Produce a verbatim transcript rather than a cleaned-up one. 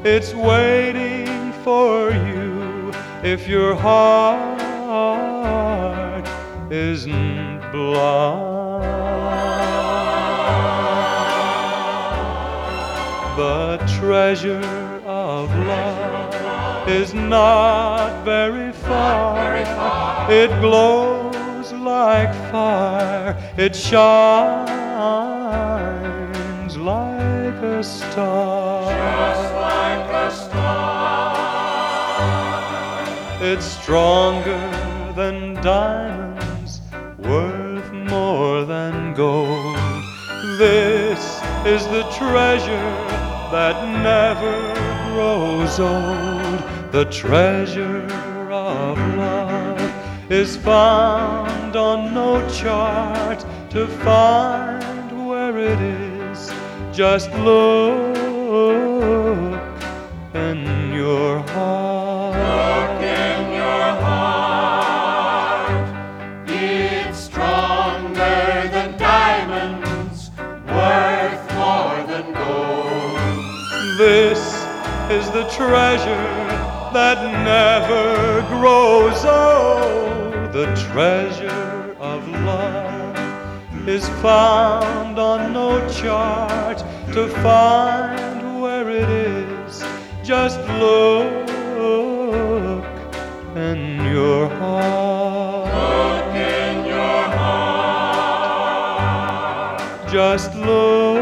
it's waiting for you if your heart isn't blind. The treasure of love is not very far. It glows like fire. It shines like a star. Just like a star. It's stronger than diamonds, worth more than gold. This is the treasure that never grows old. The treasure of love is found on no chart to find where it is. Just look in your heart. Look in your heart. It's stronger than diamonds, worth more than gold. This is the treasure that never grows old. The treasure of love is found on no chart to find where it is. Just look in your heart. Look in your heart. Just look